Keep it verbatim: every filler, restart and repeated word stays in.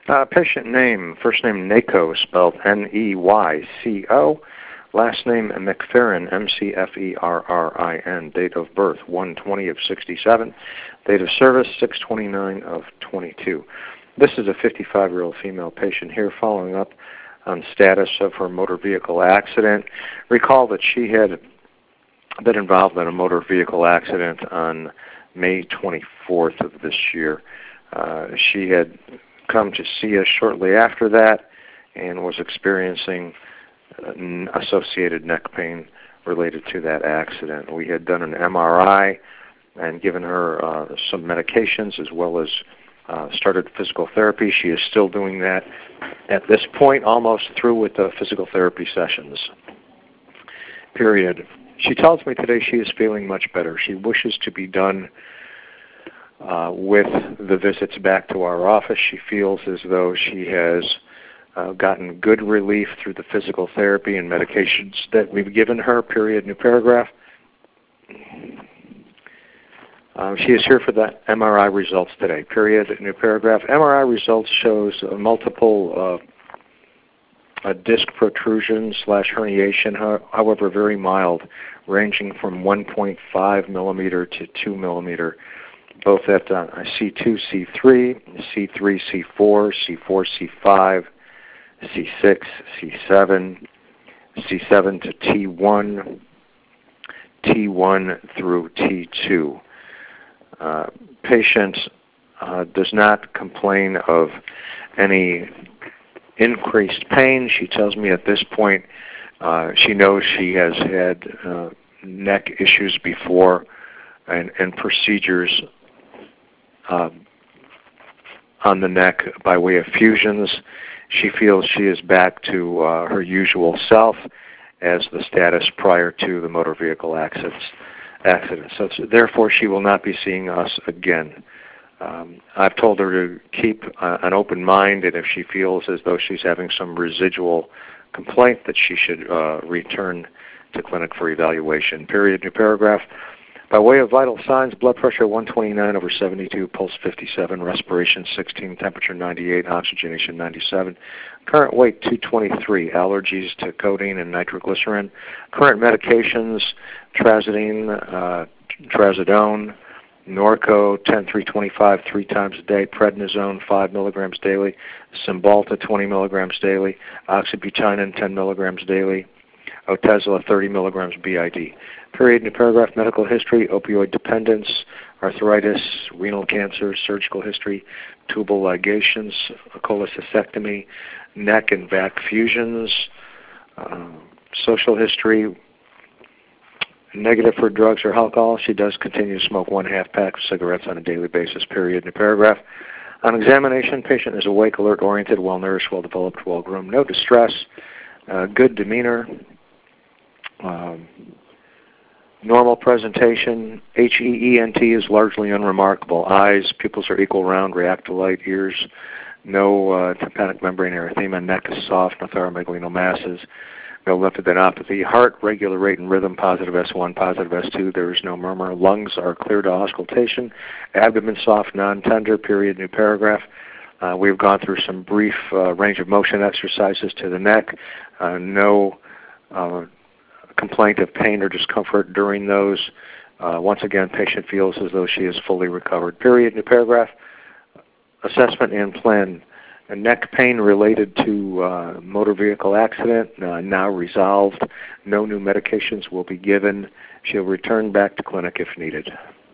Uh, patient name, first name Neyco, spelled N E Y C O. Last name McFerrin, M C F E R R I N. Date of birth, one twenty of sixty-seven. Date of service, six twenty-nine of twenty-two. This is a fifty-five-year-old female patient here following up on status of her motor vehicle accident. Recall that she had been involved in a motor vehicle accident on May twenty-fourth of this year. Uh, she had come to see us shortly after that and was experiencing uh, associated neck pain related to that accident. We had done an M R I and given her uh, some medications as well as uh, started physical therapy. She is still doing that at this point, almost through with the physical therapy sessions. Period. She tells me today she is feeling much better. She wishes to be done Uh, with the visits back to our office. She feels as though she has uh, gotten good relief through the physical therapy and medications that we've given her, period, new paragraph. Uh, she is here for the M R I results today, period, new paragraph. M R I results shows uh, multiple uh, a disc protrusion slash herniation, however very mild, ranging from one point five millimeter to two millimeter. Both at uh, C two, C three, C three, C four, C four, C five, C six, C seven, C seven to T one, T one through T two. Uh, patient uh, does not complain of any increased pain. She tells me at this point uh, she knows she has had uh, neck issues before and, and procedures Uh, on the neck by way of fusions. She feels she is back to uh, her usual self as the status prior to the motor vehicle accident. accident. So therefore, she will not be seeing us again. Um, I've told her to keep uh, an open mind, and if she feels as though she's having some residual complaint, that she should uh, return to clinic for evaluation. Period. New paragraph. By way of vital signs, blood pressure one twenty-nine over seventy-two, pulse fifty-seven, respiration sixteen, temperature ninety-eight, oxygenation ninety-seven. Current weight two twenty-three, allergies to codeine and nitroglycerin. Current medications, trazodone, uh, trazodone, Norco ten three twenty-five three times a day, prednisone five milligrams daily, Cymbalta twenty milligrams daily, oxybutynin ten milligrams daily, Otezla thirty milligrams B I D. Period. New paragraph. Medical history: opioid dependence, arthritis, renal cancer, surgical history, tubal ligations, cholecystectomy, neck and back fusions. Uh, social history: negative for drugs or alcohol. She does continue to smoke one half pack of cigarettes on a daily basis. Period. New paragraph. On examination, patient is awake, alert, oriented, well nourished, well developed, well groomed, no distress, uh, good demeanor. Um, Normal presentation. H E E N T is largely unremarkable. Eyes, pupils are equal round, react to light. Ears, no uh, tympanic membrane erythema. Neck is soft, no thyromegalinomasses. No lymphadenopathy. Heart, regular rate and rhythm, positive S one, positive S two. There is no murmur. Lungs are clear to auscultation. Abdomen soft, non-tender. Period. New paragraph. Uh, we've gone through some brief uh, range of motion exercises to the neck. Uh, no uh, complaint of pain or discomfort during those. Uh, once again, patient feels as though she is fully recovered. Period. New paragraph. Assessment and plan. A neck pain related to uh, motor vehicle accident, uh, now resolved. No new medications will be given. She'll return back to clinic if needed.